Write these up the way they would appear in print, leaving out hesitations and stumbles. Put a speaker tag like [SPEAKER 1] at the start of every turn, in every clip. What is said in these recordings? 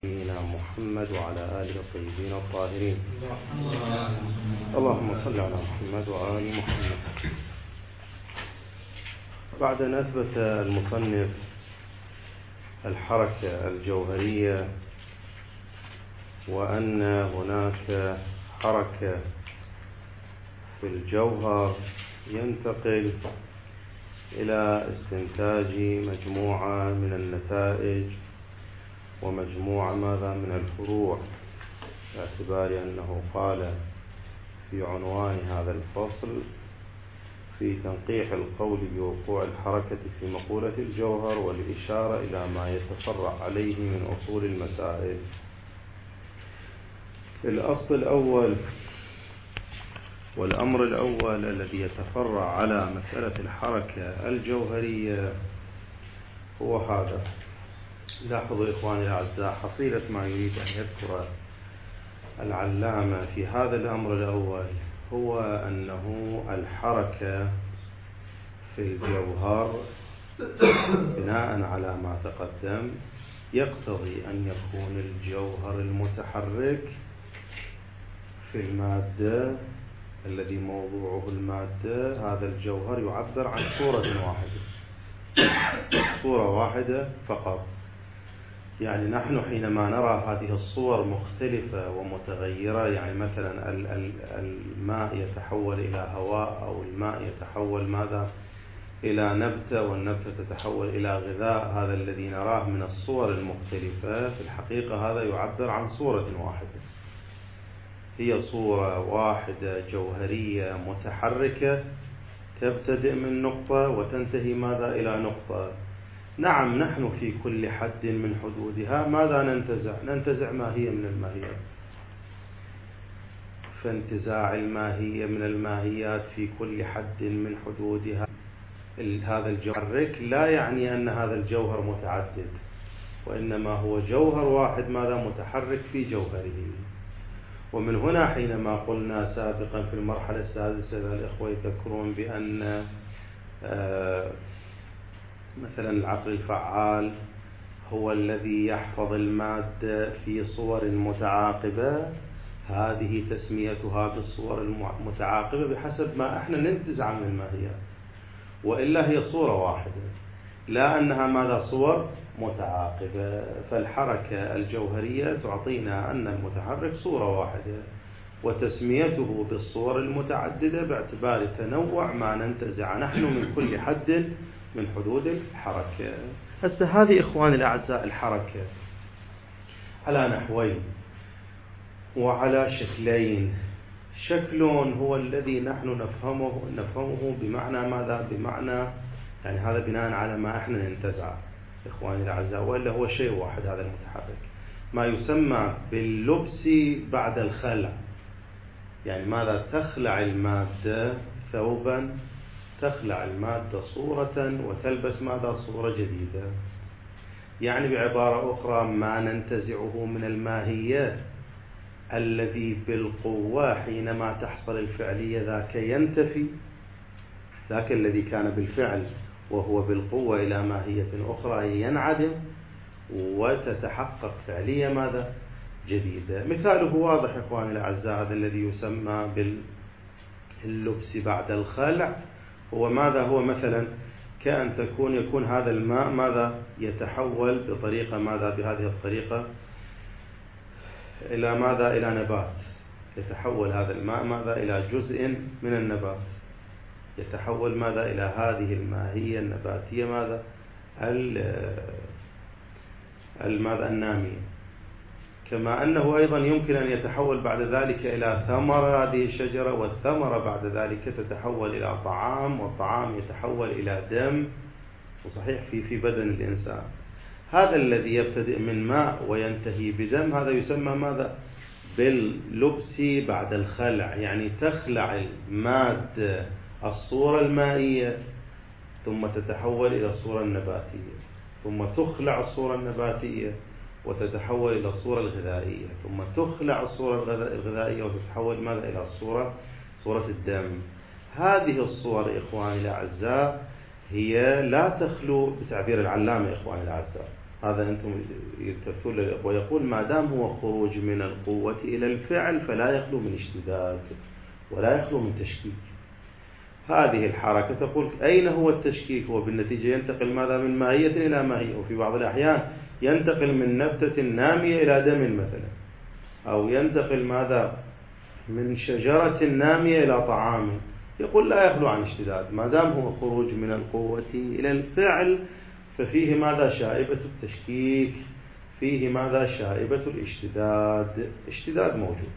[SPEAKER 1] نبينا محمد وعلى آله الطيبين الطاهرين. اللهم صل على محمد وآل محمد. بعد أن أثبت المصنف الحركة الجوهرية وأن هناك حركة في الجوهر، ينتقل إلى استنتاج مجموعة من النتائج ومجموعة من الفروع، باعتبار أنه قال في عنوان هذا الفصل في تنقيح القول بوقوع الحركة في مقولة الجوهر والإشارة إلى ما يتفرع عليه من أصول المسائل. الأصل الأول والأمر الأول الذي يتفرع على مسألة الحركة الجوهرية هو هذا. لاحظوا إخواني الأعزاء حصيلة ما يريد أن يذكر العلامة في هذا الأمر الأول هو أنه الحركة في الجوهر بناء على ما تقدم يقتضي أن يكون الجوهر المتحرك في المادة الذي موضوعه المادة، هذا الجوهر يعبر عن صورة واحدة، صورة واحدة فقط. يعني نحن حينما نرى هذه الصور مختلفة ومتغيرة، يعني مثلا الماء يتحول إلى هواء، أو الماء يتحول إلى نبتة، والنبتة تتحول إلى غذاء، هذا الذي نراه من الصور المختلفة في الحقيقة هذا يعبر عن صورة واحدة، هي صورة واحدة جوهرية متحركة تبتدئ من نقطة وتنتهي إلى نقطة. نعم، نحن في كل حد من حدودها ماذا ننتزع ماهية من الماهيات، فانتزاع الماهية من الماهيات في كل حد من حدودها هذا الجوهر لا يعني أن هذا الجوهر متعدد، وإنما هو جوهر واحد متحرك في جوهره. ومن هنا حينما قلنا سابقا في المرحلة السادسة الإخوة يذكرون بأن مثلا العقل الفعال هو الذي يحفظ المادة في صور متعاقبة، هذه تسميتها بالصور المتعاقبة بحسب ما احنا ننتزع من الماهيات، وإلا هي صورة واحدة، لا أنها صور متعاقبة. فالحركة الجوهرية تعطينا أن المتحرك صورة واحدة، وتسميته بالصور المتعددة باعتبار تنوع ما ننتزع نحن من كل حد من حدود الحركة. هسه هذه إخواني الأعزاء الحركة على نحوين وعلى شكلين. شكل هو الذي نحن نفهمه بمعنى ماذا؟ بمعنى يعني هذا بناء على ما احنا ننتزع إخواني الأعزاء، وإلا هو شيء واحد هذا المتحرك، ما يسمى باللبس بعد الخلع. يعني ماذا؟ تخلع المادة ثوبا، تخلع المادة صورة وتلبس صورة جديدة. يعني بعبارة أخرى ما ننتزعه من الماهية الذي بالقوة حينما تحصل الفعلية ذاك ينتفي، ذاك الذي كان بالفعل وهو بالقوة إلى ماهية أخرى ينعدم، وتتحقق فعلية جديدة. مثاله واضح إخواني الأعزاء، هذا الذي يسمى باللبس بعد الخلع هو ماذا؟ هو مثلا كأن يكون هذا الماء يتحول بطريقة بهذه الطريقة إلى إلى نبات، يتحول هذا الماء إلى جزء من النبات، يتحول إلى هذه الماهية النباتية النامية. كما أنه أيضا يمكن أن يتحول بعد ذلك إلى ثمرة هذه الشجرة، والثمرة بعد ذلك تتحول إلى طعام، والطعام يتحول إلى دم، وصحيح في بدن الإنسان. هذا الذي يبتدئ من ماء وينتهي بدم هذا يسمى باللبس بعد الخلع. يعني تخلع المادة الصورة المائية ثم تتحول إلى الصورة النباتية، ثم تخلع الصورة النباتية وتتحول إلى الصورة الغذائية، ثم تخلع الصورة الغذائية وتتحول إلى صورة الدم. هذه الصور إخواني الأعزاء هي لا تخلو بتعبير العلامة إخواني الأعزاء، هذا أنتم يلتفتون للإخوة، يقول ما دام هو خروج من القوة إلى الفعل فلا يخلو من اشتداد ولا يخلو من تشكيك. هذه الحركة تقول أين هو التشكيك؟ هو بالنتيجة ينتقل ماذا من ماهية إلى ماهية، وفي بعض الأحيان ينتقل من نبتة نامية إلى دم مثلا، أو ينتقل ماذا من شجرة نامية إلى طعام. يقول لا يخلو عن اشتداد، ما دام هو خروج من القوة إلى الفعل ففيه ماذا شائبة التشكيك، فيه ماذا شائبة الاشتداد، اشتداد موجود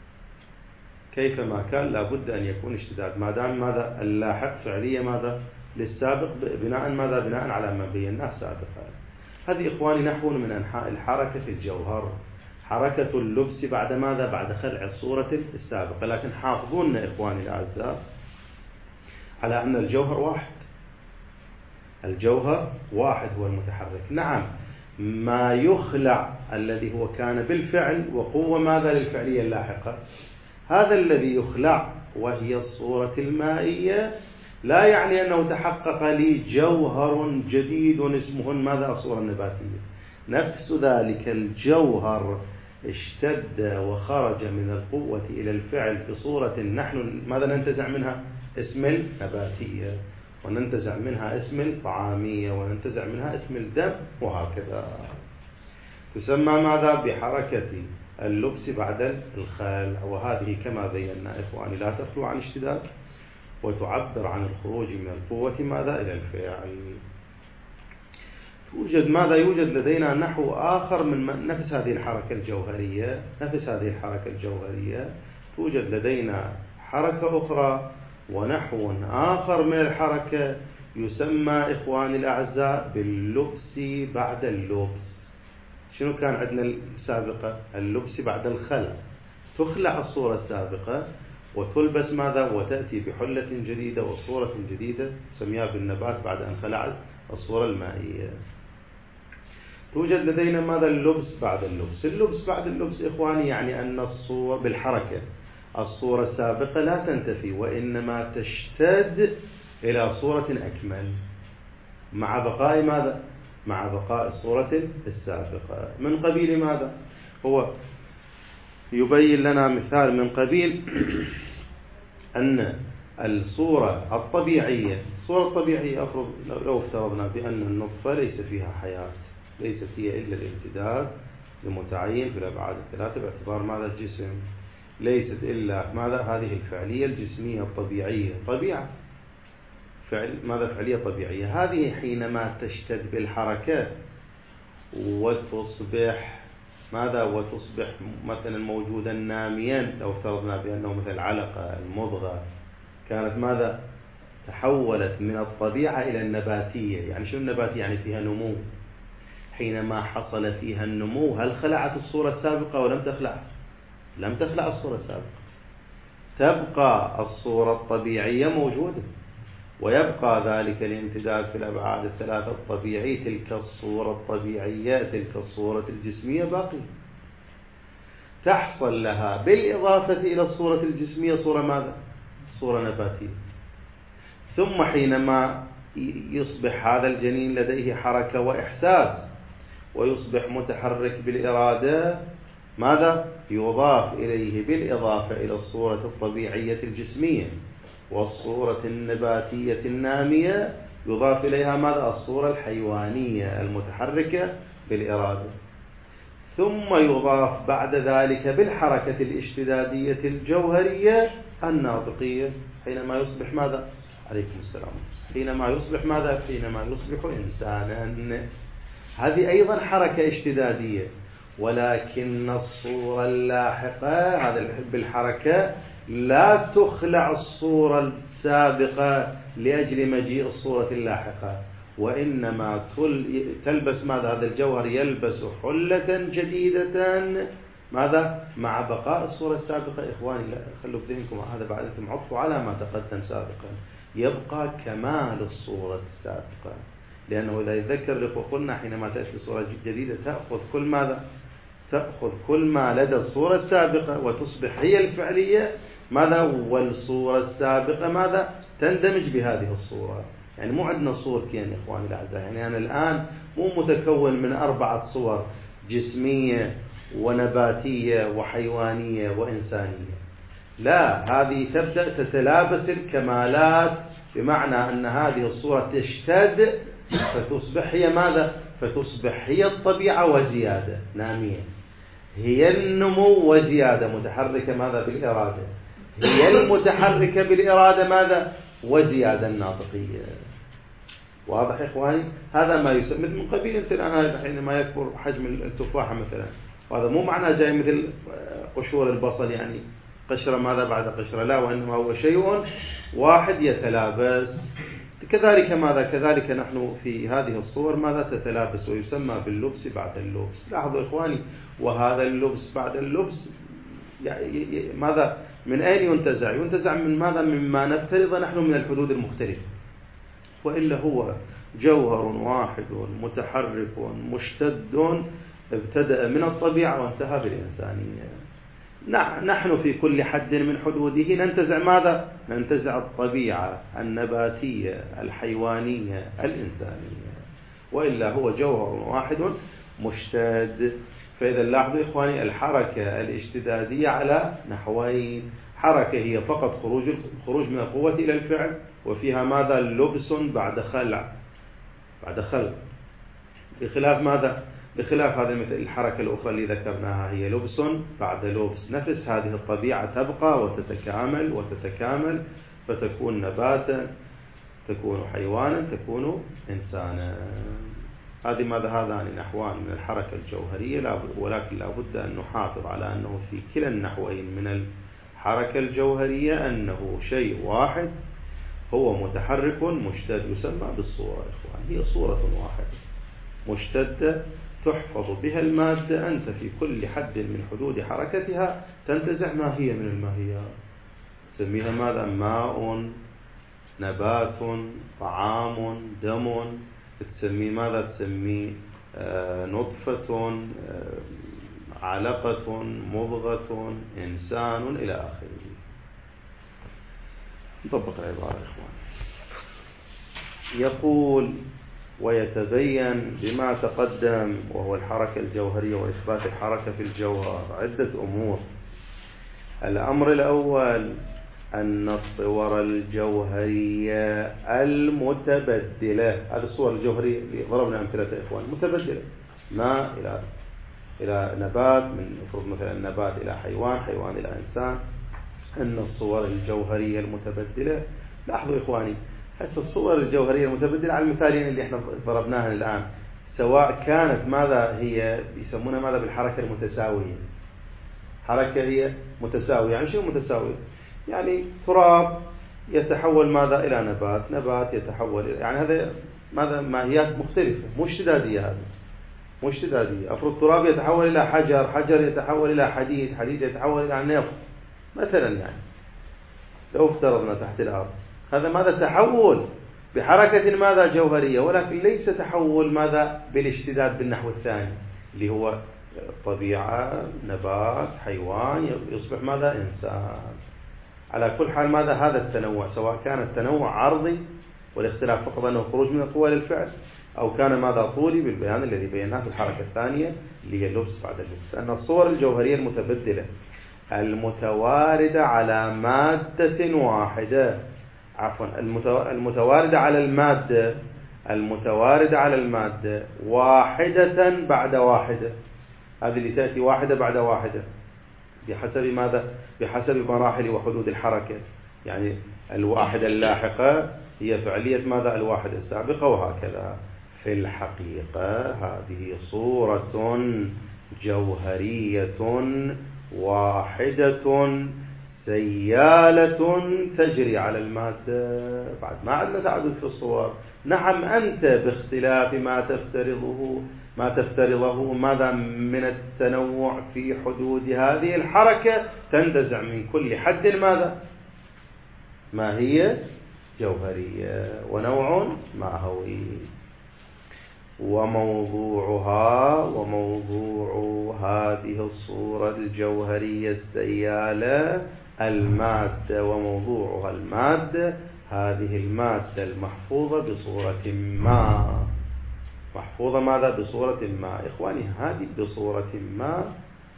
[SPEAKER 1] كيفما كان لابد أن يكون اشتداد، ما دام ماذا اللاحق فعلية ماذا للسابق بناء ماذا بناء على ما بيناه سابقا. هذه إخواني نحو من أنحاء الحركة في الجوهر، حركة اللبس بعد ماذا بعد خلع الصورة السابقة. لكن حافظون إخواني الأعزاء على أن الجوهر واحد، الجوهر واحد هو المتحرك. نعم ما يخلع الذي هو كان بالفعل وقوة ماذا للفعلية اللاحقة، هذا الذي يخلع وهي الصورة المائية لا يعني أنه تحقق لي جوهر جديد اسمه ماذا الصورة النباتية. نفس ذلك الجوهر اشتد وخرج من القوة إلى الفعل بصورة نحن ماذا ننتزع منها اسم النباتية، وننتزع منها اسم الطعامية، وننتزع منها اسم الدم، وهكذا. تسمى ماذا بحركة اللبس بعد الخلع، وهذه كما بينا إخواني لا تخلو عن اشتداد، وتعبر عن الخروج من القوة ماذا إلى الفعل. يوجد لدينا نحو آخر من نفس هذه الحركة الجوهرية، نفس هذه الحركة الجوهرية توجد لدينا حركة أخرى ونحو آخر من الحركة يسمى إخواني الأعزاء باللبس بعد اللبس. شنو كان عندنا السابقة؟ اللبس بعد الخلع، تخلع الصورة السابقة وتلبس ماذا وتأتي بحلة جديدة وصورة جديدة سميها بالنبات بعد أن خلعت الصورة المائية. توجد لدينا ماذا اللبس بعد اللبس. اللبس بعد اللبس إخواني يعني أن الصورة بالحركة الصورة السابقة لا تنتفي وإنما تشتد إلى صورة أكمل مع بقاء ماذا؟ مع بقاء الصورة السابقة. من قبيل ماذا؟ هو يبين لنا مثال من قبيل أن الصورة الطبيعية، الصورة الطبيعية أفرض لو افترضنا بأن النطفة ليس فيها حياة، ليست هي إلا الامتداد لمتعين في الأبعاد الثلاثة باعتبار ماذا الجسم، ليست إلا ماذا هذه الفعلية الجسمية الطبيعية، طبيعة ماذا فعلية طبيعية. هذه حينما تشتد بالحركة وتصبح ماذا وتصبح مثلا موجودا ناميا، لو افترضنا بأنه مثل علقة المضغة كانت ماذا تحولت من الطبيعة إلى النباتية. يعني شو النباتية؟ يعني فيها نمو. حينما حصل فيها النمو هل خلعت الصورة السابقة ولم تخلع؟ لم تخلع الصورة السابقة، تبقى الصورة الطبيعية موجودة، ويبقى ذلك الامتداد في الأبعاد الثلاثة الطبيعي، تلك الصورة الطبيعية تلك الصورة الجسمية باقية. تحصل لها بالإضافة إلى الصورة الجسمية صورة ماذا؟ صورة نباتية. ثم حينما يصبح هذا الجنين لديه حركة وإحساس ويصبح متحرك بالإرادة، ماذا؟ يضاف إليه بالإضافة إلى الصورة الطبيعية الجسمية والصورة النباتية النامية يضاف إليها ماذا؟ الصورة الحيوانية المتحركة بالإرادة. ثم يضاف بعد ذلك بالحركة الاشتدادية الجوهرية الناطقية حينما يصبح ماذا؟ عليكم السلام. حينما يصبح ماذا؟ حينما يصبح إنسانا. هذه أيضا حركة اشتدادية، ولكن الصورة اللاحقة هذا بالحركة لا تخلع الصورة السابقة لأجل مجيء الصورة اللاحقة، وإنما تلبس ماذا؟ هذا الجوهر يلبس حلة جديدة ماذا؟ مع بقاء الصورة السابقة. إخواني لا خلوا في ذهنكم هذا بعدكم عطفوا على ما تقدم سابقا، يبقى كمال الصورة السابقة. لأنه إذا يتذكر الإخوة قلنا حينما تأتي صورة جديدة تأخذ كل ماذا؟ تأخذ كل ما لدى الصورة السابقة وتصبح هي الفعلية ماذا؟ والصورة السابقة ماذا؟ تندمج بهذه الصورة. يعني مو عندنا صورتين يا إخواني الأعزاء، يعني أنا الآن مو متكون من 4 صور جسمية ونباتية وحيوانية وإنسانية، لا، هذه تبدأ تتلابس الكمالات، بمعنى أن هذه الصورة تشتد فتصبح هي ماذا؟ فتصبح هي الطبيعة وزيادة نامية، هي النمو وزيادة متحركة ماذا؟ بالإرادة، هي المتحركة بالإرادة ماذا؟ وزيادة الناطقية. واضح يا إخواني؟ هذا ما يسمى من قبيل مثل حينما يكبر حجم التفاحة مثلا، وهذا مو معناه جاي مثل قشور البصل يعني قشرة ماذا بعد قشرة، لا، وإنما هو شيء واحد يتلابس. كذلك ماذا؟ كذلك نحن في هذه الصور ماذا؟ تتلابس، ويسمى باللبس بعد اللبس. لاحظوا إخواني، وهذا اللبس بعد اللبس يعني ماذا؟ من أين ينتزع؟ ينتزع من ماذا؟ مما نفترض نحن من الحدود المختلفة، وإلا هو جوهر واحد متحرك مشتد ابتدأ من الطبيعة وانتهى بالإنسانية. نحن في كل حد من حدوده ننتزع ماذا؟ ننتزع الطبيعة النباتية الحيوانية الإنسانية، وإلا هو جوهر واحد مشتد. فإذا لاحظوا إخواني، الحركة الاشتدادية على نحوين: حركة هي فقط خروج من القوة إلى الفعل، وفيها ماذا؟ لبس بعد خلع، بخلاف ماذا؟ بخلاف هذه مثل الحركة الأخرى اللي ذكرناها، هي لبس بعد لبس. نفس هذه الطبيعة تبقى وتتكامل فتكون نباتا، تكون حيوانا، تكون إنسانا. هذه ماذا؟ هذان نحوان من الحركة الجوهرية، ولكن لا بد أن نحافظ على أنه في كلا النحوين من الحركة الجوهرية أنه شيء واحد هو متحرك مشتد، يسمى بالصورة. إخوان، هي صورة واحدة مشتدة تحفظ بها المادة، أنت في كل حد من حدود حركتها تنتزع ماهية من الماهيات، تسميها ماذا؟ ماء، نبات، طعام، دم، تسميه ماذا؟ تسميه نطفة، علقة، مضغة، إنسان، إلى آخره. نطبق العبارة إخوان. يقول: ويتبين بما تقدم وهو الحركة الجوهرية وإثبات الحركة في الجوهر عدة أمور. الأمر الأول أن الصور الجوهرية المتبدلة، هذه الصور الجوهرية اللي ضربنا أمثلة إخوان، متبدلة، ماء إلى نبات، من فرض مثلا النبات إلى حيوان، حيوان إلى إنسان. أن الصور الجوهرية المتبدلة، لاحظوا إخواني، حتى الصور الجوهرية المتبدلة على المثالين اللي احنا ضربناها الآن، سواء كانت ماذا؟ هي يسمونها ماذا؟ بالحركة المتساوية. حركة هي متساوية، يعني شو متساوية؟ يعني تراب يتحول ماذا؟ إلى نبات يتحول يعني هذا ماذا؟ ماهيات مختلفة، مو اشتدادية. هذا مو اشتدادية. أفرض تراب يتحول إلى حجر يتحول إلى حديد يتحول إلى نفط مثلا، يعني لو افترضنا تحت الأرض، هذا ماذا؟ تحول بحركة ماذا؟ جوهرية، ولكن ليس تحول ماذا؟ بالاشتداد بالنحو الثاني اللي هو طبيعة، نبات، حيوان، يصبح ماذا؟ إنسان. على كل حال ماذا؟ هذا التنوع، سواء كان التنوع عرضي والاختلاف فقط أنه خروج من القوة للفعل، أو كان ماذا؟ طولي بالبيان الذي بيناه في الحركة الثانية اللي هي اللبس بعد اللبس. أن الصور الجوهرية المتبدلة المتواردة على مادة واحدة، عفوا المتواردة على المادة واحدة بعد واحدة، هذه اللي تأتي واحدة بعد واحدة بحسب ماذا؟ بحسب مراحل وحدود الحركة. يعني الواحدة اللاحقة هي فعلية ماذا؟ الواحدة السابقة، وهكذا. في الحقيقة هذه صورة جوهرية واحدة سيالة تجري على المادة. بعد ما عندنا تعدد في الصور. نعم، أنت باختلاف ما تفترضه ماذا؟ من التنوع في حدود هذه الحركة تنتزع من كل حد ماذا؟ ما هي جوهرية ونوع ماهوي. وموضوع هذه الصورة الجوهرية السيالة المادة، وموضوعها المادة. هذه المادة المحفوظة بصورة ما، محفوظة ماذا؟ بصورة ما. إخواني هذه بصورة ما،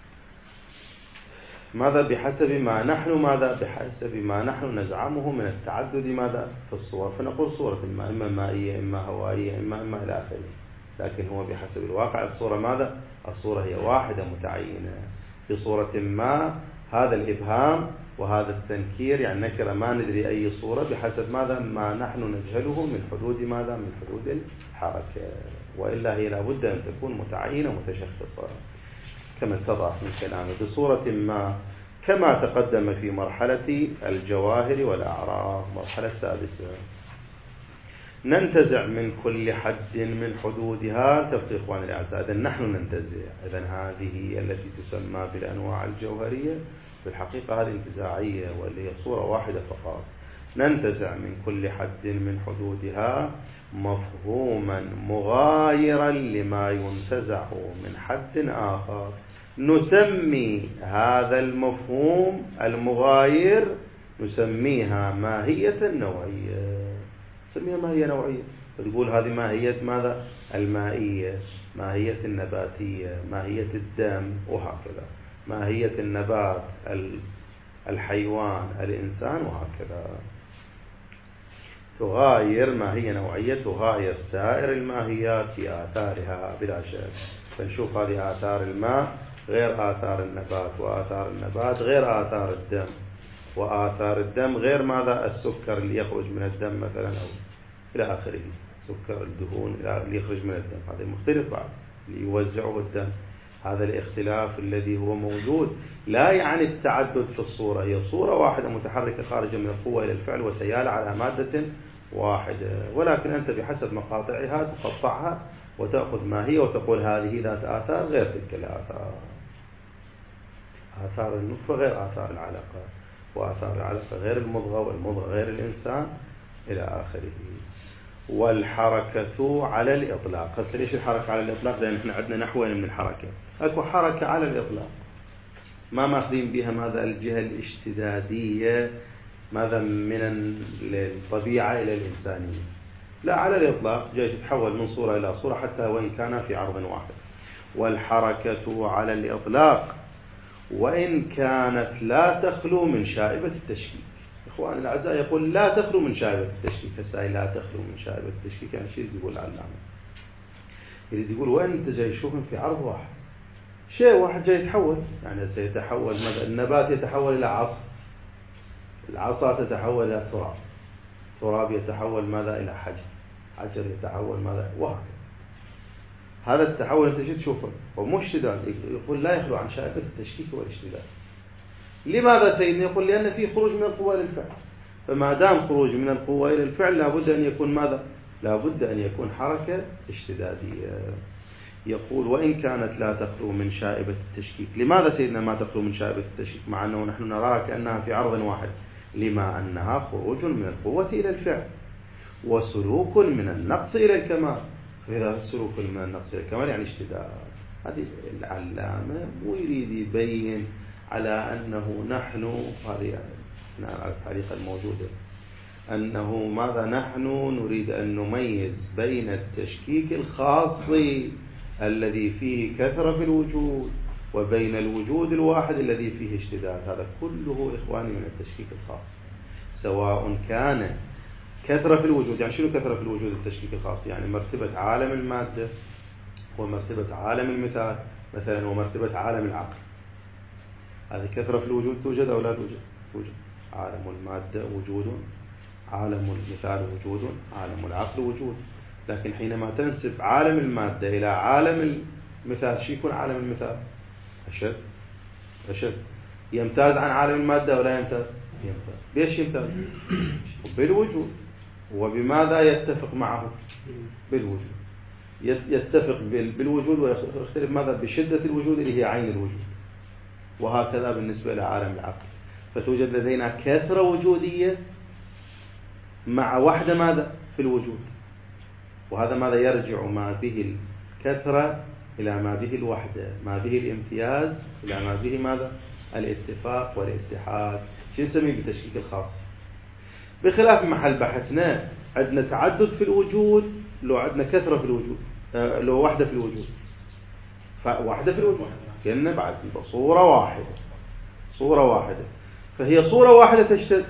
[SPEAKER 1] ماذا؟ بحسب ما نحن ماذا؟ بحسب ما نحن نزعمه من التعدد ماذا؟ في الصور. فنقول صورة ما، إما مائية إما هوائية إما إلى آخره. لكن هو بحسب الواقع الصورة ماذا؟ الصورة هي واحدة متعينة بصورة ما. هذا الإبهام وهذا التنكير يعني نكرة ما ندري أي صورة بحسب ماذا؟ ما نحن نجهله من حدود ماذا؟ من حدود الحركة. وإلا هي لابد أن تكون متعينة متشخصة كما اتضح من كلامه بصورة ما، كما تقدم في مرحلة الجواهر والأعراض، مرحلة سادسة. ننتزع من كل حد من حدودها. تبقى إخواني الأعزاء، إذن نحن ننتزع، إذن هذه التي تسمى بالأنواع الجوهرية في الحقيقة هذه انتزاعية واللي هي صورة واحدة فقط. ننتزع من كل حد من حدودها مفهوما مغايرا لما ينتزع من حد آخر. نسمي هذا المفهوم المغاير نسميها ماهية نوعية. نسميها ماهية نوعية. تقول هذه ماهية ماذا؟ المائية، ماهية النباتية، ماهية الدم، وهكذا. ماهية النبات، الحيوان، الإنسان، وهكذا. تغاير ماهية نوعية، تغاير سائر الماهيات في آثارها بلا شك. فنشوف هذه آثار الماء غير آثار النبات، وآثار النبات غير آثار الدم، وآثار الدم غير ماذا؟ السكر اللي يخرج من الدم مثلا أو إلى آخره. سكر الدهون اللي يخرج من الدم هذا مختلف بعد اللي يوزعه الدم. هذا الاختلاف الذي هو موجود لا يعني التعدد في الصورة، هي صورة واحدة متحركة خارجة من القوة إلى الفعل وسيال على مادة واحدة، ولكن أنت بحسب مقاطعها تقطعها وتأخذ ما هي وتقول هذه ذات آثار غير تلك الآثار. آثار النطفة غير آثار العلقة، وآثار العلقة غير المضغة، والمضغة غير الإنسان إلى آخره. والحركة على الإطلاق. هسه ليش الحركة على الإطلاق؟ لأن احنا عندنا نحوين من الحركة. أكو حركة على الإطلاق ما ماخذين بها ماذا؟ الجهة الاشتدادية ماذا؟ من الطبيعة إلى الإنسانية. لا، على الإطلاق جاي تتحول من صورة إلى صورة حتى وإن كان في عرض واحد. والحركة على الإطلاق وإن كانت لا تخلو من شائبة التشكيك. إخواني الأعزاء يقول لا تخلو من شائبة التشكيك. هسه لا تخلو من شائبة التشكيك يعني شيء يقول العلامة، يريد يقول وين أنت جاي تشوفهم في عرض واحد، شيء واحد جاي يتحول، يعني سيتحول ماذا؟ النبات يتحول إلى عصا، العصا تتحول إلى تراب، تراب يتحول ماذا؟ إلى حجر، حجر يتحول ماذا؟ وهكذا. هذا التحول أنت جيت تشوفه ومو اشتداد. يقول لا يخلو عن شائبة التشكيك والاشتداد. لماذا سيدنا؟ يقول لأن في خروج من القوة إلى الفعل. فما دام خروج من القوة إلى الفعل لابد أن يكون ماذا؟ لابد أن يكون حركة اشتدادية. يقول وإن كانت لا تخلو من شائبة التشكيك. لماذا سيدنا ما تخلو من شائبة التشكيك مع أنه نحن نراها كأنها في عرض واحد؟ لما أنها خروج من القوة إلى الفعل وسلوك من النقص إلى الكمال. فإذا السلوك من النقص إلى الكمال يعني اشتداد. هذه العلامة مو يريد يبين على أنه نحن، هذه يعني على التعليق الموجودة، أنه ماذا؟ نحن نريد أن نميز بين التشكيك الخاص الذي فيه كثرة في الوجود وبين الوجود الواحد الذي فيه اشتداد. هذا كله إخواني من التشكيك الخاص، سواء كان كثرة في الوجود. يعني شنو كثرة في الوجود؟ التشكيك الخاص يعني مرتبة عالم المادة ومرتبة عالم المثال مثلا ومرتبة عالم العقل. هذه كثرة في الوجود توجد أو لا توجد؟ توجد. عالم المادة وجود، عالم المثال وجود، عالم العقل وجود. لكن حينما تنسب عالم المادة إلى عالم المثال شو يكون عالم المثال؟ أشد. يمتاز عن عالم المادة ولا يمتاز؟ يمتاز. بيش يمتاز؟ بالوجود. وبماذا يتفق معه؟ بالوجود. يتفق بالوجود ويختلف ماذا؟ بشدة الوجود اللي هي عين الوجود. وهكذا بالنسبة لعالم العقل. فتوجد لدينا كثرة وجودية مع وحدة ماذا؟ في الوجود. وهذا ماذا؟ يرجع ما به الكثرة إلى ما به الوحدة، ما به الامتياز إلى ما به ماذا؟ الاتفاق والاتحاد. شو نسميه بالتشكيك الخاص؟ بخلاف محل بحثنا عندنا تعدد في الوجود، لو عندنا كثرة في الوجود، لو وحدة في الوجود، فواحدة في الوجود كأنه بعد صورة واحدة، صورة واحدة، فهي صورة واحدة تشتد،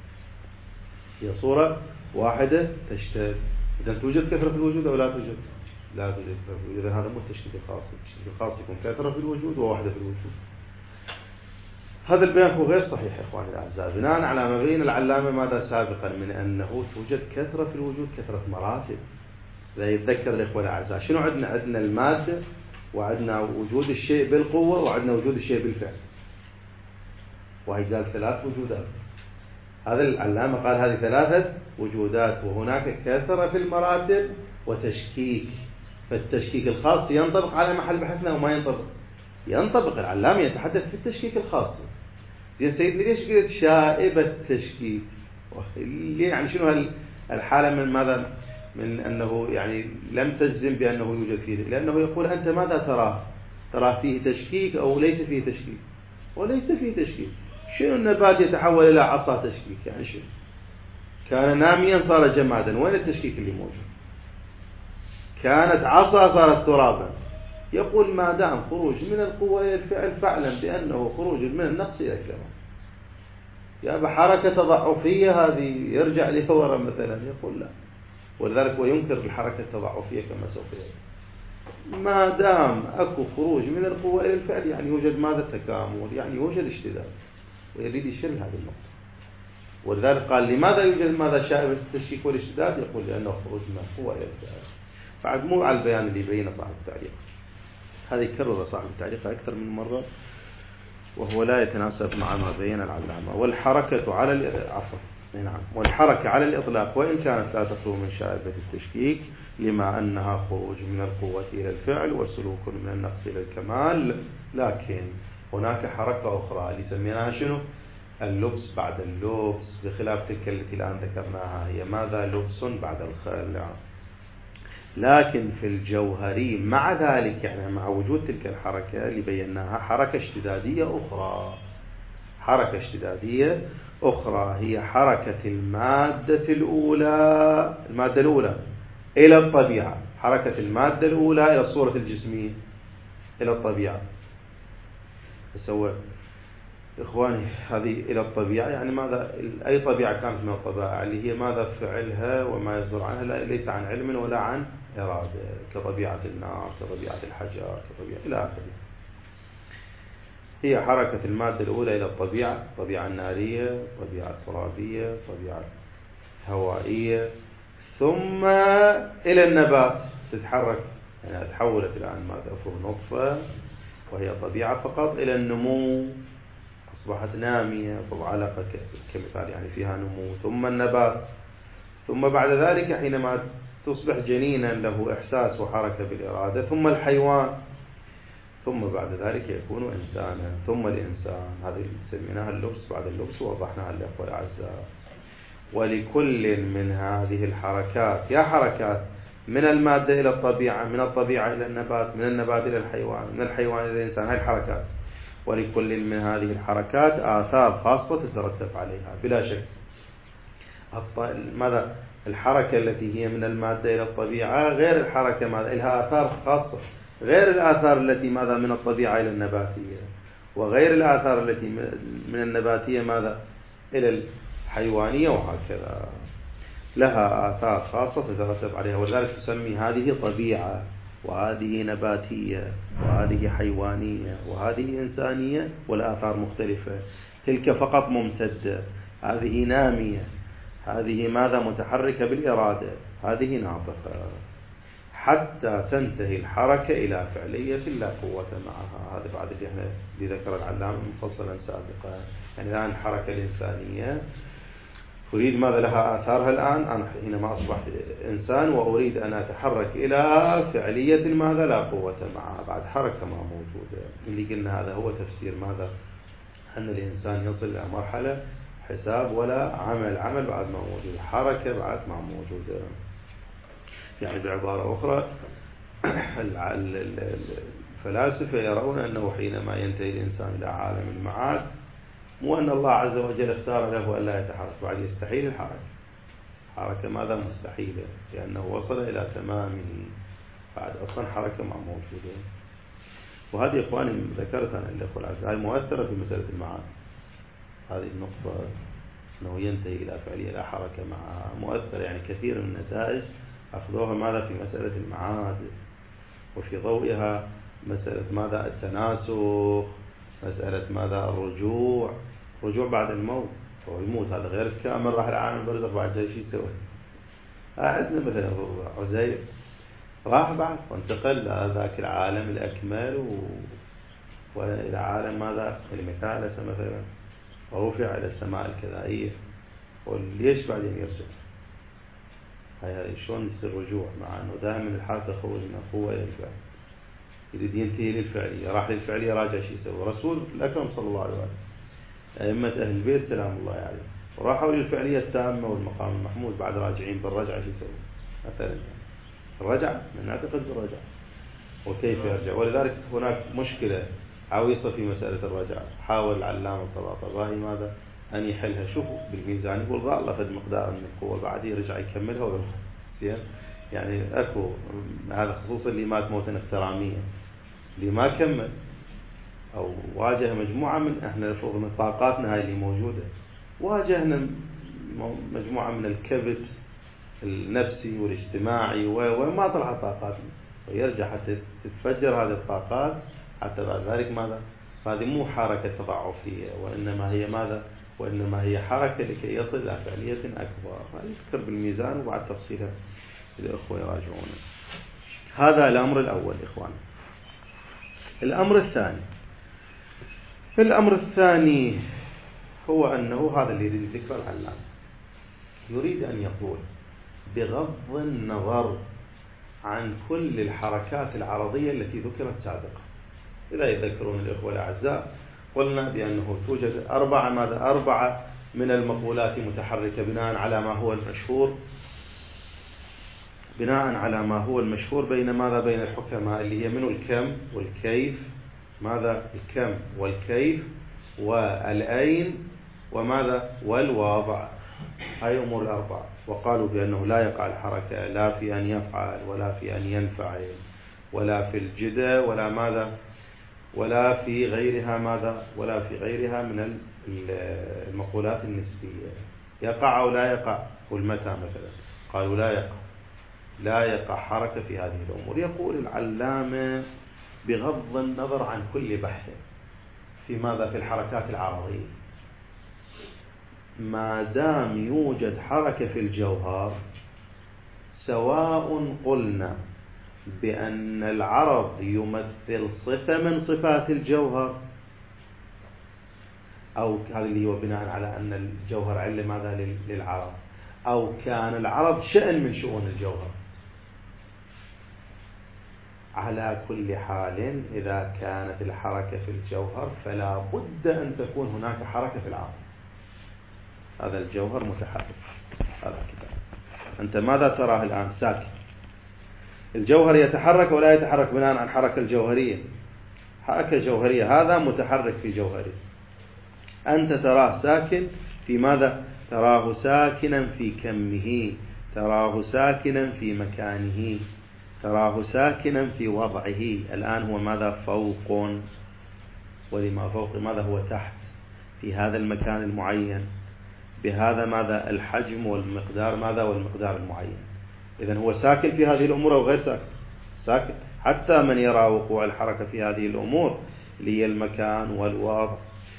[SPEAKER 1] هي صورة واحدة تشتد. إذا توجد كثرة في الوجود أو لا توجد؟ لا توجد كثرة في الوجود. إذا هذا مو التشكيك الخاص، التشكيك الخاص يكون كثرة في الوجود وواحدة في الوجود. هذا البيان هو غير صحيح يا إخواني الأعزاء، بناء على ما بين العلامة ماذا سابقا من أنه توجد كثرة في الوجود، كثرة مراتب. إذا يتذكر الإخوة الأعزاء شنو عندنا؟ عندنا المادة، وعندنا وجود الشيء بالقوة، وعندنا وجود الشيء بالفعل، وهي قال 3 وجودات. هذا العلامة قال هذه 3 وجودات، وهناك كثرة في المراتب وتشكيك. فالتشكيك الخاص ينطبق على محل بحثنا وما ينطبق؟ ينطبق. العلامة يتحدث في التشكيك الخاص. زين سيدنا ليش قلت شائبة التشكيك؟ يعني شنو الحالة من ماذا؟ من أنه يعني لم تجزم بأنه يوجد فيه، لأنه يقول أنت ماذا ترى فيه تشكيك أو ليس فيه تشكيك؟ وليس فيه تشكيك. شنو النبات يتحول إلى عصا تشكيك؟ يعني شنو؟ كان ناميا صار جمادا، وين التشكيك اللي موجود؟ كانت عصا صارت ترابا. يقول ما دام خروج من القوة إلى الفعل فاعلم بأنه خروج من النقص إلى الكمال. يا بحركة تضعفية هذه يرجع لورا مثلا، يقول لا، ولذلك هو ينكر الحركة التضعفية كما سوف يقول. ما دام أكو خروج من القوة إلى الفعل يعني يوجد ماذا؟ تكامل، يعني يوجد اشتداد، ويريد يشير هذه النقطة. ولذلك قال لماذا يوجد ماذا شائبة التشكيك والاشتداد؟ يقول لأنه خروج من القوة إلى الفعل. بعد مو على البيان اللي يبينه صاحب التعليق، هذا يكرر صاحب التعليق أكثر من مرة وهو لا يتناسب مع ما بين العلامة. والحركة على نعم، والحركة على الإطلاق وإن كانت لا تخلو من شائبة التشكيك، لما أنها خروج من القوة إلى الفعل وسلوك من النقص إلى الكمال. لكن هناك حركة أخرى اللي سميناها شنو؟ اللبس بعد اللبس، بخلاف تلك التي الآن ذكرناها، هي ماذا؟ لبس بعد الخلع. لكن في الجوهري مع ذلك يعني مع وجود تلك الحركة اللي بيناها حركة اشتدادية أخرى، حركة اشتدادية أخرى هي حركة المادة الأولى إلى الطبيعة، حركة المادة الأولى إلى الصورة الجسمية إلى الطبيعة. فسوى إخواني هذه إلى الطبيعة يعني ماذا؟ أي طبيعة كانت من الطبائع اللي هي ماذا؟ فعلها وما يصدر عنها ليس عن علم ولا عن إرادة، كطبيعة النار، كطبيعة الحجر، كطبيعة إلى آخره. هي حركة المادة الأولى إلى الطبيعة، الطبيعة النارية، الطبيعة الترابية، الطبيعة الهوائية، ثم إلى النبات تتحرك، يعني تحولت الآن ماذا؟ نطفة وهي طبيعة فقط إلى النمو، أصبحت نامية علاقة كمثال يعني فيها نمو، ثم النبات، ثم بعد ذلك حينما تصبح جنينا له إحساس وحركة بالإرادة، ثم الحيوان، ثم بعد ذلك يكون إنسانا، ثم الإنسان. هذه سميناها اللبس بعد اللبس ووضحناها للأخوة الأعزاء. ولكل من هذه الحركات، يا حركات من المادة إلى الطبيعة، من الطبيعة إلى النبات، من النبات إلى الحيوان، من الحيوان إلى الإنسان، هذه الحركات، ولكل من هذه الحركات آثار خاصة تترتب عليها بلا شك. ماذا؟ الحركة التي هي من المادة إلى الطبيعة غير الحركة ماذا؟ لها آثار خاصة، غير الآثار التي ماذا؟ من الطبيعة إلى النباتية، وغير الآثار التي من النباتية ماذا؟ إلى الحيوانية، وهكذا لها آثار خاصة تترتب عليها. ولذلك تسمي هذه طبيعة، وهذه نباتية، وهذه حيوانية، وهذه إنسانية، والآثار مختلفة. تلك فقط ممتدة، هذه نامية، هذه ماذا؟ متحركة بالإرادة، هذه ناطقة، حتى تنتهي الحركة إلى فعلية لا قوة معها. هذا بعد اللي احنا ذكر العلامة مفصلا سابقا. يعني الآن الحركة الإنسانية أريد ماذا؟ لها آثارها الآن، أنا حينما أصبحت إنسان وأريد أن أتحرك إلى فعلية ماذا؟ لا قوة معها، بعد حركة ما موجودة. اللي قلنا هذا هو تفسير ماذا؟ أن الإنسان يصل إلى مرحلة حساب ولا عمل بعد ما موجود، حركة بعد ما موجودة. يعني بعبارة أخرى الفلاسفة يرون أنه حينما ينتهي الإنسان إلى عالم المعاد مو أن الله عز وجل اختار له أن لا يتحرك، بعد يستحيل الحركة ماذا مستحيلة، لأنه وصل إلى تمامه، بعد أصلا حركة ما موجودة. وهذه إخواني ذكرت أنا الأخوة الأعزاء مؤثرة في مسألة المعاد، هذه النقطة أنه ينتهي إلى فعلية لا حركة معها مؤثرة، يعني كثير من النتائج أخذوها ماذا في مسألة المعاد، وفي ضوئها مسألة ماذا التناسخ، مسألة ماذا الرجوع بعد الموت، هو يموت هذا غير كامل، راح العالم البرزخ بعد شيء يسوي. عندنا مثلا عزير راح بعد وانتقل لذاك العالم الأكمل وإلى عالم ماذا المثالة مثلا، ورفع إلى السماء الكذائية، وليش بعدين يرجع؟ هاي شلون يصير رجوع، مع أنه دائما الحال تخرج من القوة إلى الفعل، يريد ينتهي للفعلية، راح للفعلية راجع شو يسوي؟ رسول الأكرم صلى الله عليه وسلم، أئمة أهل البيت سلام الله عليهم، وراحوا للفعلية التامة والمقام المحمود، بعد راجعين بالرجعة شو يسوي؟ مثلا الرجعة، من نعتقد بالرجعة، وكيف يرجع؟ ولذلك هناك مشكلة عويصة في مسألة الرجعة، حاول العلامة الطباطبائي ماذا أن يحلها. شوفوا بالميزان يقول ضاع لفظ مقدار من القوة، بعد يرجع يكملها ويرجع. يعني أكو هذا خصوصا اللي مات موتا احترامية، اللي ما كمل أو واجه مجموعة من احنا نفرض من طاقاتنا هاي اللي موجودة، واجهنا مجموعة من الكبت النفسي والاجتماعي وما طلعت طاقاتنا، ويرجع حتى تتفجر هذه الطاقات، حتى بعد ذلك ماذا؟ هذه مو حركة تضعفية، وإنما هي ماذا؟ وإنما هي حركة لكي يصل إلى فعلية أكبر. يذكر بالميزان وبعد تفصيلها الأخوة يراجعون. هذا الأمر الأول إخوان. الأمر الثاني هو أنه هذا اللي يريد ذكر العلام، يريد أن يقول بغض النظر عن كل الحركات العرضية التي ذكرت سابقا، إذا يذكرون الإخوة الأعزاء قلنا بأنه توجد أربعة من المقولات متحركة بناء على ما هو المشهور بين ماذا؟ بين الحكماء، اللي هي منه الكم والكيف، ماذا؟ الكم والكيف والأين وماذا؟ والواضع، هاي أمور الأربعة. وقالوا بأنه لا يقع الحركة لا في أن يفعل ولا في أن ينفعل ولا في الجدة ولا ماذا؟ ولا في غيرها ماذا؟ ولا في غيرها من المقولات النسبية. يقع أو لا يقع؟ قل متى مثلا؟ قالوا لا يقع حركة في هذه الأمور. يقول العلامة بغض النظر عن كل بحث في ماذا؟ في الحركات العرضية، ما دام يوجد حركة في الجوهر، سواء قلنا بأن العرض يمثل صفة من صفات الجوهر، أو هذا اللي هو بناء على أن الجوهر علة ماذا؟ للعرض، أو كان العرض شأن من شؤون الجوهر. على كل حال إذا كانت الحركة في الجوهر فلا بد أن تكون هناك حركة في العرض. هذا الجوهر متحرك، هذا كده أنت ماذا تراه الآن؟ ساكن. الجوهر يتحرك ولا يتحرك بناء عن حركة الجوهرية، حركة جوهرية، هذا متحرك في جوهره. أنت تراه ساكن في ماذا؟ تراه ساكنا في كمه، تراه ساكنا في مكانه، تراه ساكنا في وضعه. الآن هو ماذا؟ فوق، ولما فوق ماذا؟ هو تحت، في هذا المكان المعين، بهذا ماذا؟ الحجم والمقدار ماذا؟ والمقدار المعين. إذن هو ساكن في هذه الأمور أو غير ساكن؟ ساكن. حتى من يرى وقوع الحركة في هذه الأمور اللي هي المكان والوضع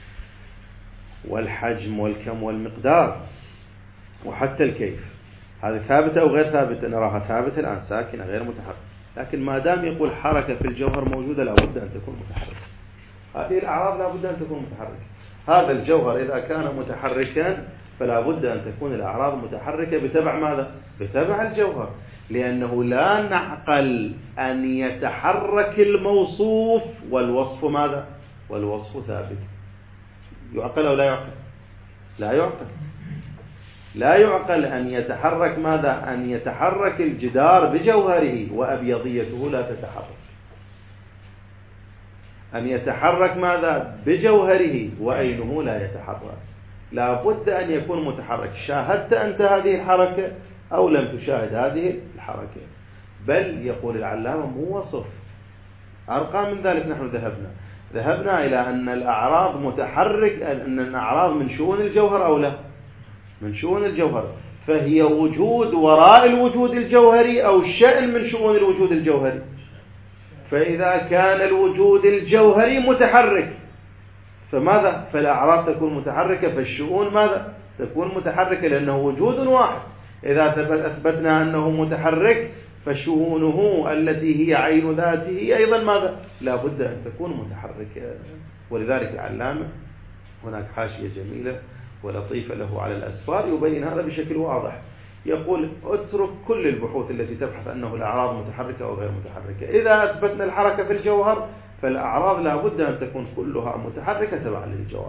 [SPEAKER 1] والحجم والكم والمقدار وحتى الكيف، هذه ثابتة أو غير ثابتة؟ نراها ثابتة الآن، ساكنة غير متحركة. لكن ما دام يقول حركة في الجوهر موجودة لابد أن تكون متحركة. هذه الأعراض لابد أن تكون متحركة. هذا الجوهر إذا كان متحركا فلا بد أن تكون الأعراض متحركة بتبع ماذا؟ بتبع الجوهر، لأنه لا نعقل أن يتحرك الموصوف والوصف ماذا؟ والوصف ثابت. يعقل أو لا يعقل؟ لا يعقل. لا يعقل أن يتحرك ماذا؟ أن يتحرك الجدار بجوهره وأبيضيته لا تتحرك، أن يتحرك ماذا بجوهره وأينه لا يتحرك، لا بد أن يكون متحرك. شاهدت أنت هذه الحركة أو لم تشاهد هذه الحركة؟ بل يقول العلامة مو وصف، أرقى من ذلك. نحن ذهبنا إلى أن الأعراض متحرك، أن الأعراض من شؤون الجوهر أو لا؟ من شؤون الجوهر، فهي وجود وراء الوجود الجوهري أو شأن من شؤون الوجود الجوهري. فإذا كان الوجود الجوهري متحرك فماذا؟ فالأعراض تكون متحركة، فالشؤون ماذا؟ تكون متحركة، لأنه وجود واحد. إذا أثبتنا أنه متحرك فشؤونه التي هي عين ذاته أيضا ماذا؟ لا بد أن تكون متحركة. ولذلك العلامة هناك حاشية جميلة ولطيفة له على الأسفار يبين هذا بشكل واضح. يقول اترك كل البحوث التي تبحث أنه الأعراض متحركة أو غير متحركة. إذا أثبتنا الحركة في الجوهر فالأعراض لا بد أن تكون كلها متحركة تبعا للجوهر.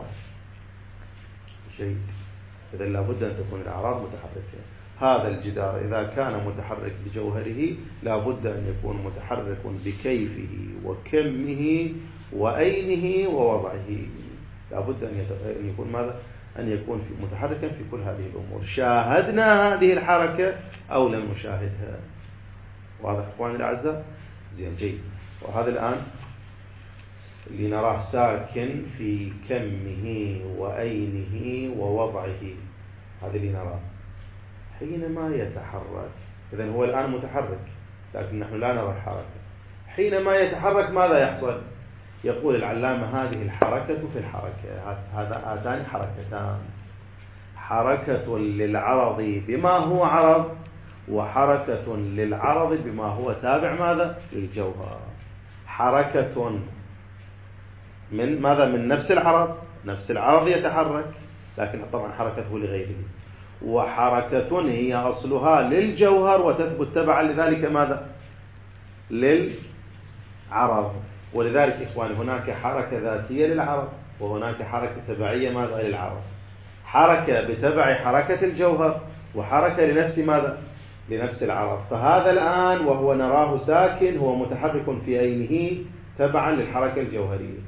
[SPEAKER 1] شيء إذا لا بد أن تكون الأعراض متحركة. هذا الجدار إذا كان متحرك بجوهره لا بد أن يكون متحرك بكيفه وكمه وأينه ووضعه. لا بد أن يكون ماذا؟ أن يكون متحركا في كل هذه الأمور. شاهدنا هذه الحركة أو لم نشاهدها؟ واضح إخواني الأعزاء؟ زين جيد. وهذا الآن اللي نراه ساكن في كمه وأينه ووضعه، هذا اللي نراه حينما يتحرك. إذن هو الآن متحرك لكن نحن لا نرى الحركة. حينما يتحرك ماذا يحصل؟ يقول العلامة هذه الحركة في الحركة. هاتان حركتان، حركة للعرض بما هو عرض، وحركة للعرض بما هو تابع ماذا؟ للجوهر. حركة من ماذا؟ من نفس العرض، نفس العرض يتحرك لكن طبعا حركته لغيره. وحركة هي أصلها للجوهر وتثبت تبعا لذلك ماذا؟ للعرض. ولذلك إخواني هناك حركة ذاتية للعرض وهناك حركة تبعية ماذا؟ للعرض. حركة بتبع حركة الجوهر وحركة لنفس ماذا؟ لنفس العرض. فهذا الآن وهو نراه ساكن هو متحرك في أينه تبعا للحركة الجوهرية،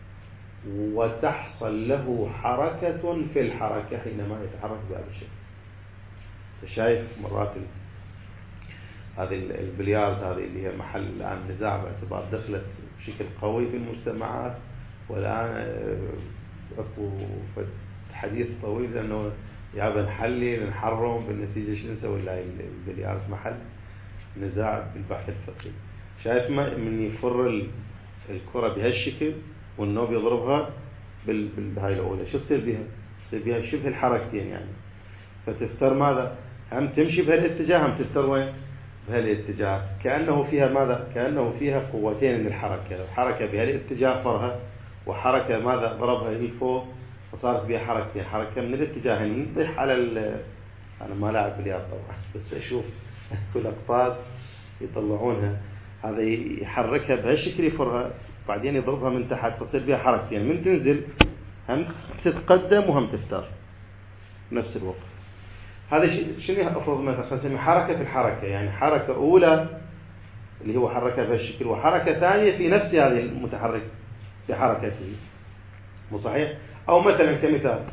[SPEAKER 1] وتحصل له حركة في الحركة حينما يتحرك بهذا الشكل. فشايف مرات هذه البليارد هذه اللي هي محل الآن نزاع باعتبار دخلت بشكل قوي في المجتمعات، والآن أكو حديث طويل أنه يا بنحلي نحرم بالنتيجة شو نسوي لها البليارد محل نزاع بالبحث الفقهي. شايف من يفر الكرة بهالشكل والنوب يضربها بهاي الأولى شو يصير بها؟ يصير بها شبه الحركتين يعني. فتفتر ماذا؟ هم تمشي بهالاتجاه هم تفتر وين؟ بهالاتجاه. كأنه فيها ماذا؟ كأنه فيها قوتين من الحركة، حركة بهالاتجاه فرها وحركة ماذا؟ ضربها هي فوق وصارت بها حركتين، حركة من الاتجاهين يطيح على أنا ما لاعب بلياردو طبعا بس أشوف كل أقطاب يطلعونها، هذا يحركها بهالشكل يفرها بعدين يضربها من تحت تصير بها حركتين، من تنزل هم تتقدم وهم تفتر نفس الوقت. هذا شنو أفرض مثلا نسميه حركة في الحركة، يعني حركة أولى اللي هو حركة بهالشكل وحركة ثانية في نفس هذه المتحرك بحركته، مو صحيح؟ أو مثلا كمثال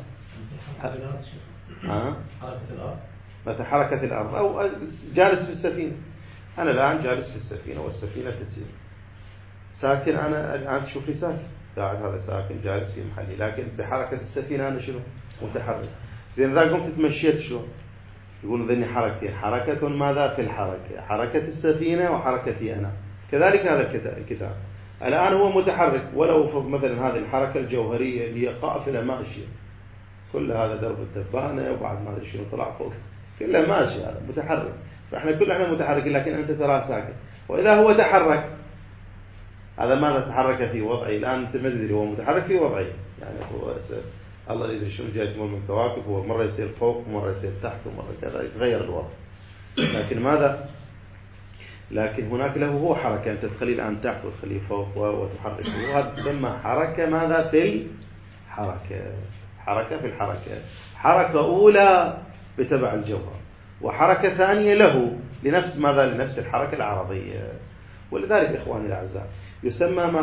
[SPEAKER 1] حركة الأرض، مثلا حركة الأرض أو جالس في السفينة. أنا الآن جالس في السفينة والسفينة تسير، ساكن أنا الآن تشوفني ساكن قاعد، هذا ساكن جالس في محلي، لكن بحركة السفينة أنا شنو؟ متحرك. زين إذا قمت تمشيت شلون؟ يقولون ذني حركتين، حركة ماذا في الحركة؟ حركة السفينة وحركتي أنا. كذلك هذا الكتاب الآن هو متحرك، ولو فرض مثلا هذه الحركة الجوهرية اللي هي قافلة ماشية، كل هذا درب الدبانة وبعد ما شنو طلع فوق كله ماشي، هذا متحرك. فإحنا كلنا متحركين لكن أنت تراه ساكن. وإذا هو تحرك هذا ماذا؟ تحرك في وضعه. الآن أنت ما تدري هو متحرك في وضعه، يعني هو الله يدري شنو جاي من الكواكب، هو مرة يصير فوق ومرة يصير تحت ومرة كذا يتغير الوضع. لكن ماذا؟ لكن هناك له هو حركة، أنت تخليه الآن تحت وتخليه فوق وتحركه، وهذا تسمى حركة ماذا؟ في الحركة. حركة في الحركة، حركة أولى بتبع الجوهر وحركة ثانية له لنفس ماذا؟ لنفس الحركة العرضية. ولذلك إخواني الأعزاء يسمى ماذا؟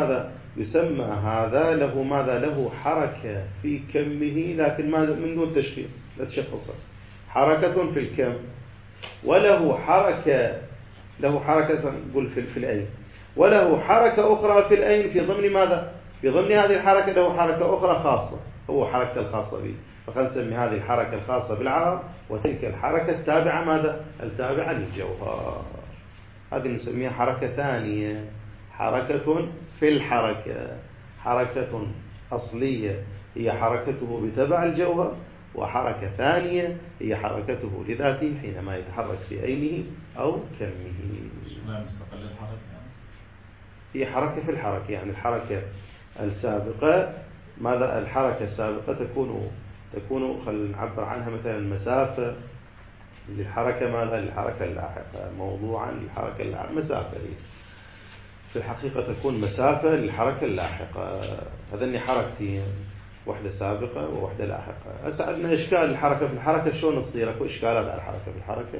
[SPEAKER 1] يسمى هذا له ماذا؟ له حركة في كمه، لكن ماذا؟ من دون تشخيص، لا تشخصه. حركة في الكم، وله حركة، له حركة نقول في الأين، وله حركة أخرى في الأين في ضمن ماذا؟ في ضمن هذه الحركة له حركة أخرى خاصة، هو حركة الخاصة به. فخلنا نسمي هذه الحركة الخاصة بالعرض، وتلك الحركة التابعة ماذا؟ التابعة للجوهر. هذه نسميها حركة ثانية، حركة في الحركة، حركة أصلية هي حركته بتبع الجوهر، وحركة ثانية هي حركته لذاته حينما يتحرك في أينه أو كمه.
[SPEAKER 2] مستقل الحركة،
[SPEAKER 1] هي حركة في الحركة، يعني الحركة السابقة ماذا؟ الحركة السابقة تكون خلينا نعبر عنها مثلا مسافة للحركة ماذا؟ للحركة اللاحقة، موضوعا للحركة اللاحقة، مسافة هي في الحقيقة تكون مسافة للحركة اللاحقة. هذني حركتين، واحدة سابقة وواحدة لاحقة. هسه عندنا إشكال الحركة في الحركة، شلون تصير؟ أكو إشكالات على الحركة في الحركة.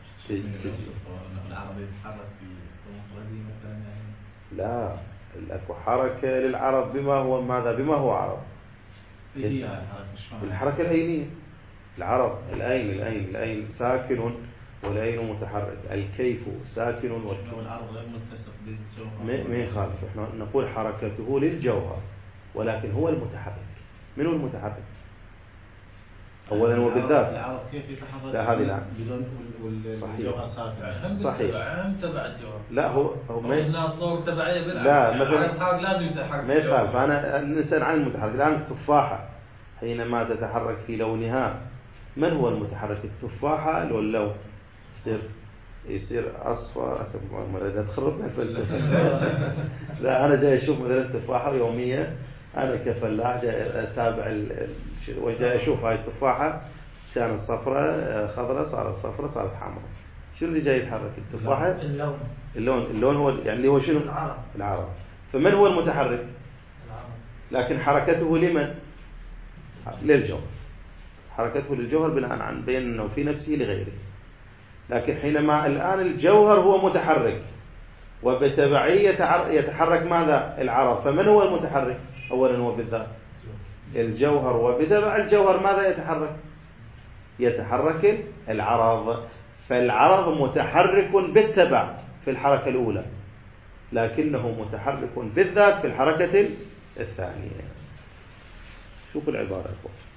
[SPEAKER 2] العربي يتحرك في مفردي مثلا يعني؟
[SPEAKER 1] لا، أكو حركة للعرب بما هو ماذا؟ بما هو عرب.
[SPEAKER 2] هي
[SPEAKER 1] الحركة الأينية، العرب الأين ساكن والأين متحرك، الكيف ساكن
[SPEAKER 2] والعرب غير متسق بالجوهر.
[SPEAKER 1] ما يخالف، احنا نقول حركته للجوهر، ولكن هو المتحرك. من هو المتحرك؟ أولا وبالذات
[SPEAKER 2] العرب كيف يتحرك؟
[SPEAKER 1] لا، هذه لا،
[SPEAKER 2] والجوهر ساكن.
[SPEAKER 1] صحيح.
[SPEAKER 3] تبع الجوهر.
[SPEAKER 1] لا، هو ما
[SPEAKER 3] صور تبعية بالعرب.
[SPEAKER 1] لا، مثلا
[SPEAKER 3] الحركة لازم يتحرك.
[SPEAKER 1] ما يخالف. أنا نسأل عن المتحرك. الآن التفاحة حينما تتحرك في لونها، من هو المتحرك؟ التفاحة لو اللون يصير أصفر. لا تخربنا الفلسفة. لا، أنا جاي أشوف مثلا التفاحة يوميا، أنا كفلاح جاي أتابع وجاي أشوف هاي التفاحة كانت صفراء خضراء، صارت صفراء، صارت حمراء. شو اللي جاي يتحرك؟ التفاحة. اللون هو يعني اللي هو شنو؟ العرض. فمن هو المتحرك؟ لكن حركته لمن؟ للجوهر. حركته للجوهر بناء عن بين أنه في نفسه لغيره. لكن حينما الآن الجوهر هو متحرك، وبتبعية يتحرك ماذا؟ العرض. فمن هو المتحرك؟ أولا وبالذات الجوهر، وبتبع الجوهر ماذا يتحرك؟ يتحرك العرض. فالعرض متحرك بالتبع في الحركة الأولى، لكنه متحرك بالذات في الحركة الثانية. شوفوا العبارة.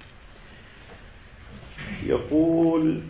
[SPEAKER 1] يقول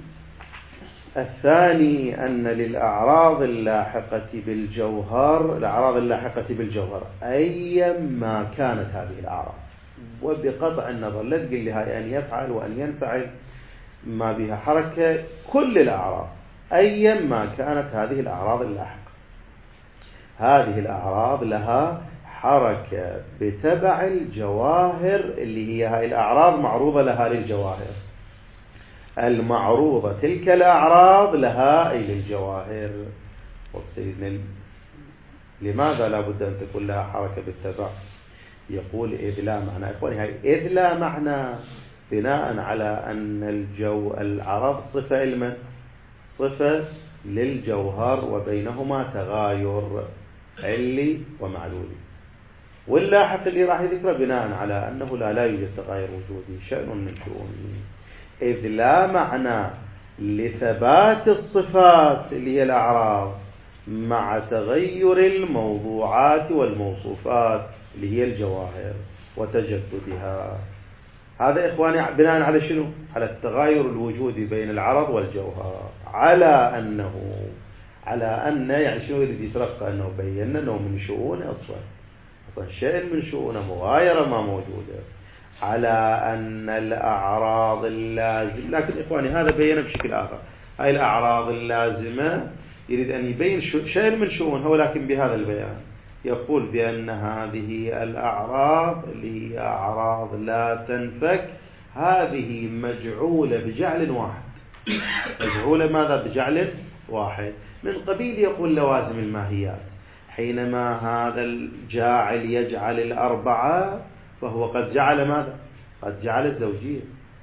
[SPEAKER 1] الثاني أن للأعراض اللاحقة بالجوهر، الأعراض اللاحقة بالجوهر أيا ما كانت هذه الأعراض، وبقطع النظر لا تقل لها أن يفعل وأن ينفعل ما بها حركة، كل الأعراض أيا ما كانت هذه الأعراض اللاحقة، هذه الأعراض لها حركة بتبع الجواهر، اللي هي هاي الأعراض معروضة لها للجواهر المعروضة، تلك الأعراض لها أي للجواهر. وسيدنا لماذا لا بد أن تكون لها حركة بالتبع؟ يقول إذ لا معنى. إخواني، هاي إذ لا معنى بناء على أن العرض صفة علما، صفة للجوهر، وبينهما تغاير علي ومعلولي. واللاحق اللي راح يذكره بناء على أنه لا يوجد تغاير وجودي، شأن من شؤونه. إذ لا معنى لثبات الصفات اللي هي الأعراض مع تغير الموضوعات والموصوفات اللي هي الجواهر وتجددها. هذا إخواني بناء على شنو؟ على التغاير الوجودي بين العرض والجوهر، على أن يعني شنو يريد يترقى؟ أنه بينا أنه من شؤون أصلا شيء من شؤونه مغايرة ما موجودة، على أن الأعراض اللازمة. لكن إخواني هذا بينا بشكل آخر. هاي الأعراض اللازمة يريد أن يبين شيء من شؤونها، ولكن بهذا البيان يقول بأن هذه الأعراض اللي هي أعراض لا تنفك، هذه مجعولة بجعل واحد. مجعولة ماذا؟ بجعل واحد، من قبيل يقول لوازم الماهيات. حينما هذا الجاعل يجعل الأربعة، فهو قد جعل ماذا؟ قد جعل الزوجية.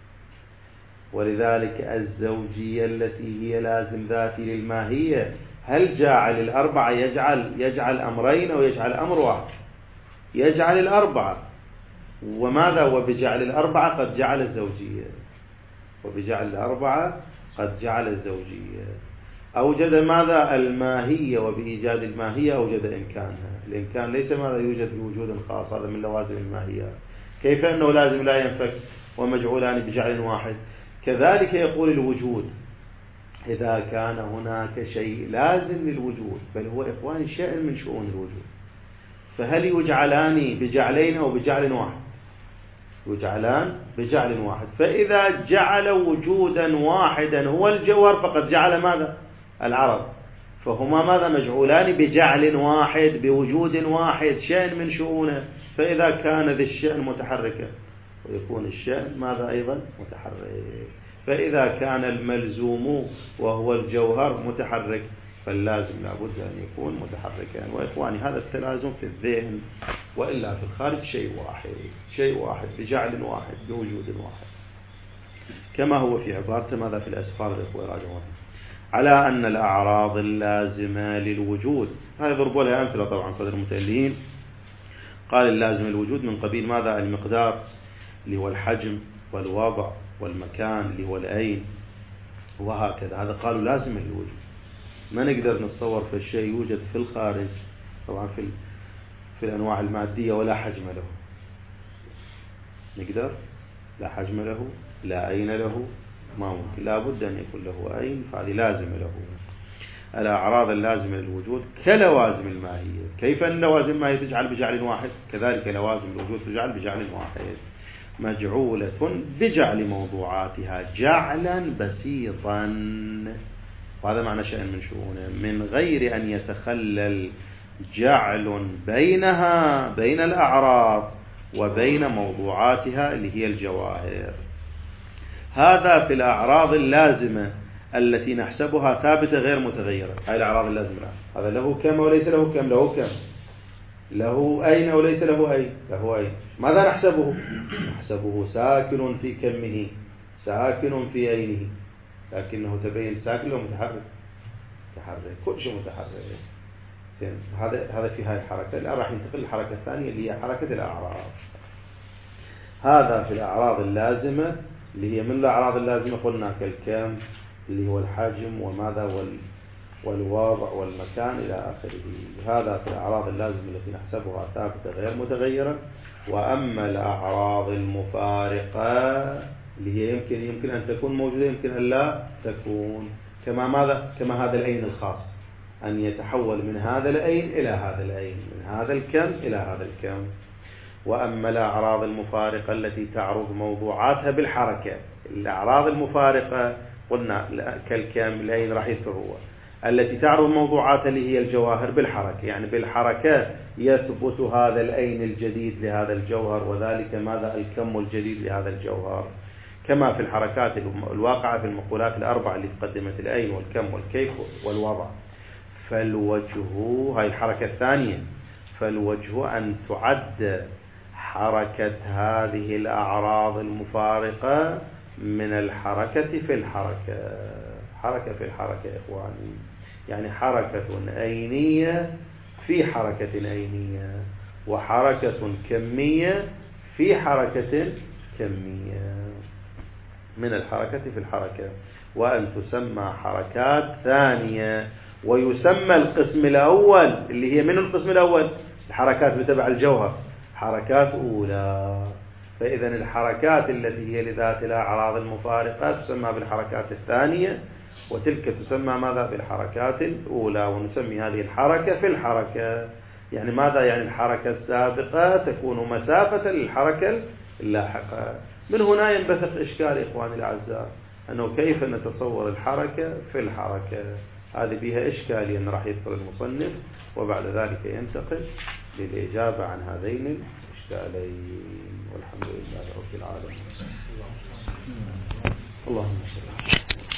[SPEAKER 1] ولذلك الزوجية التي هي لازم ذاتي للماهية، هل جاعل الأربعة يجعل أمرين أو يجعل أمر واحد؟ يجعل الأربعة. وماذا؟ وبجعل الأربعة قد جعل الزوجية، وبجعل الأربعة قد جعل الزوجية. أوجد ماذا؟ الماهية، وبإيجاد الماهية أوجد إمكانها. الإمكان ليس ماذا يوجد بوجود خاص، هذا من لوازم الماهية. كيف أنه لازم لا ينفك ومجعولان بجعل واحد، كذلك يقول الوجود إذا كان هناك شيء لازم للوجود، بل هو إخواني شيء من شؤون الوجود، فهل يجعلان بجعلين أو بجعل واحد؟ يجعلان بجعل واحد. فإذا جعل وجودا واحدا هو الجوهر فقد جعل ماذا؟ العرض. فهما ماذا؟ مجعولان بجعل واحد بوجود واحد، شأن من شؤونه. فإذا كان ذي الشأن متحركا ويكون الشأن ماذا أيضا؟ متحرك. فإذا كان الملزوم وهو الجوهر متحرك فاللازم لابد أن يكون متحركا. وإخواني هذا التلازم في الذهن، وإلا في الخارج شيء واحد، شيء واحد بجعل واحد بوجود واحد، كما هو في عبارته ماذا في الأسفار الإخوة راجعون على أن الأعراض اللازمة للوجود. هذا ضربوا لها أمثلة طبعا صدر المتألين. قال اللازم الوجود من قبيل ماذا؟ المقدار اللي هو الحجم والوضع والمكان اللي هو الأين، وهكذا. هذا قالوا لازم الوجود. ما نقدر نتصور في الشيء يوجد في الخارج طبعا في الأنواع المادية ولا حجم له. نقدر؟ لا حجم له، لا أين له، ما ممكن، لا بد أن يكون له أين، فهذه لازم له. الأعراض اللازمة للوجود كلوازم الماهية. كيف أن لوازم الماهية تجعل بجعل واحد، كذلك لوازم الوجود تجعل بجعل واحد، مجعولة بجعل موضوعاتها جعلا بسيطا. وهذا معنى شيء من شؤونه، من غير أن يتخلل جعل بينها بين الأعراض وبين موضوعاتها اللي هي الجواهر. هذا في الأعراض اللازمة التي نحسبها ثابتة غير متغيرة. هاي الأعراض اللازمة، هذا له كم وليس له كم، له كم، له أين وليس له أين، له أين. ماذا نحسبه؟ نحسبه ساكن في كمه، ساكن في أينه، لكنه تبين ساكن ومتحرك، متحرك، كل شيء متحرك. زين، هذا في هاي الحركة. الآن راح ننتقل للحركة الثانية اللي هي حركة الأعراض. هذا في الأعراض اللازمة اللي هي من الأعراض اللازمة قلنا كالكم اللي هو الحجم وماذا والوضع والمكان إلى آخره. هذا في الأعراض اللازمة التي نحسبها ثابتة غير متغيرة. وأما الأعراض المفارقة اللي هي يمكن أن تكون موجودة، يمكن أن لا تكون، كما ماذا؟ كما هذا الأين الخاص، أن يتحول من هذا الأين إلى هذا الأين، من هذا الكم إلى هذا الكم. وأما الأعراض المفارقة التي تعرض موضوعاتها بالحركة، الأعراض المفارقة قلنا كالكم الأين راح يذكر هو، التي تعرض موضوعاتها اللي هي الجواهر بالحركة، يعني بالحركة يثبت هذا الأين الجديد لهذا الجوهر، وذلك ماذا؟ الكم الجديد لهذا الجوهر، كما في الحركات الواقعة في المقولات الأربعة اللي تقدمت الأين والكم والكيف والوضع. فالوجه، هاي الحركة الثانية، فالوجه أن تعد حركة هذه الأعراض المفارقة من الحركة في الحركة. حركة في الحركة إخواني، يعني حركة أينية في حركة أينية، وحركة كمية في حركة كمية، من الحركة في الحركة. وأن تسمى حركات ثانية. ويسمى القسم الأول اللي هي من القسم الأول الحركات بتبع الجوهر حركات أولى. فإذا الحركات التي هي لذات الأعراض المفارقة تسمى بالحركات الثانية، وتلك تسمى ماذا؟ بالحركات الأولى. ونسمي هذه الحركة في الحركة، يعني ماذا؟ يعني الحركة السابقة تكون مسافة للحركة اللاحقة. من هنا ينبثق إشكال إخواني الأعزاء، أنه كيف نتصور الحركة في الحركة. هذه بها إشكالية راح يذكر المصنف، وبعد ذلك ينتقل للإجابة عن هذين الإشكالين. والحمد لله رب العالمين. اللهم صل على